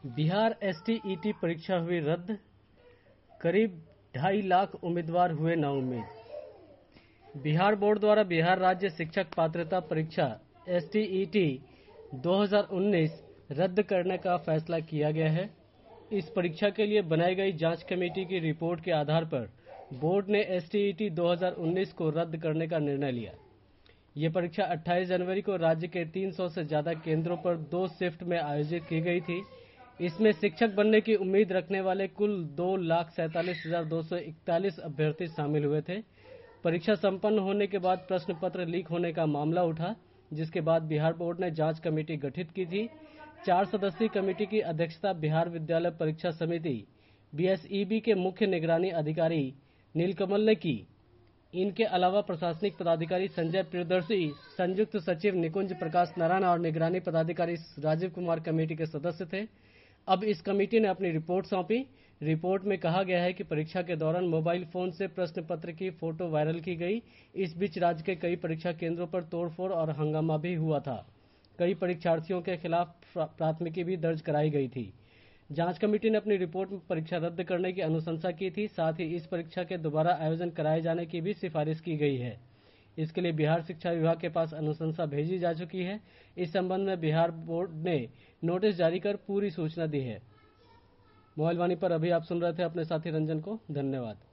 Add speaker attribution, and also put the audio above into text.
Speaker 1: Bihar STET परीक्षा हुई रद्द, करीब 2.5 लाख उम्मीदवार हुए नाउम्मीद। बिहार बोर्ड द्वारा बिहार राज्य शिक्षक पात्रता परीक्षा एसटीईटी 2019 रद्द करने का फैसला किया गया है। इस परीक्षा के लिए बनाई गई जांच कमेटी की रिपोर्ट के आधार पर बोर्ड ने एसटीईटी 2019 को रद्द करने का निर्णय लिया। ये परीक्षा 28 जनवरी को राज्य के 300 से ज्यादा केंद्रों पर 2 शिफ्ट में आयोजित की गई थी। इसमें शिक्षक बनने की उम्मीद रखने वाले कुल 2,47,241 अभ्यर्थी शामिल हुए थे। परीक्षा संपन्न होने के बाद प्रश्न पत्र लीक होने का मामला उठा, जिसके बाद बिहार बोर्ड ने जांच कमेटी गठित की थी। 4 सदस्यीय कमेटी की अध्यक्षता बिहार विद्यालय परीक्षा समिति बीएसईबी के मुख्य निगरानी अधिकारी नीलकमल ने की। इनके अलावा प्रशासनिक पदाधिकारी संजय प्रियदर्शी, संयुक्त सचिव निकुंज प्रकाश नारायण और निगरानी पदाधिकारी राजीव कुमार कमेटी के सदस्य थे। अब इस कमेटी ने अपनी रिपोर्ट सौंपी। रिपोर्ट में कहा गया है कि परीक्षा के दौरान मोबाइल फोन से प्रश्न पत्र की फोटो वायरल की गई। इस बीच राज्य के कई परीक्षा केंद्रों पर तोड़फोड़ और हंगामा भी हुआ था। कई परीक्षार्थियों के खिलाफ प्राथमिकी भी दर्ज कराई गई थी। जांच कमेटी ने अपनी रिपोर्ट में परीक्षा रद्द करने की अनुशंसा की थी। साथ ही इस परीक्षा के दोबारा आयोजन कराए जाने की भी सिफारिश की गई है। इसके लिए बिहार शिक्षा विभाग के पास अनुशंसा भेजी जा चुकी है। इस संबंध में बिहार बोर्ड ने नोटिस जारी कर पूरी सूचना दी है। मोबाइल वाणी पर अभी आप सुन रहे थे अपने साथी रंजन को। धन्यवाद।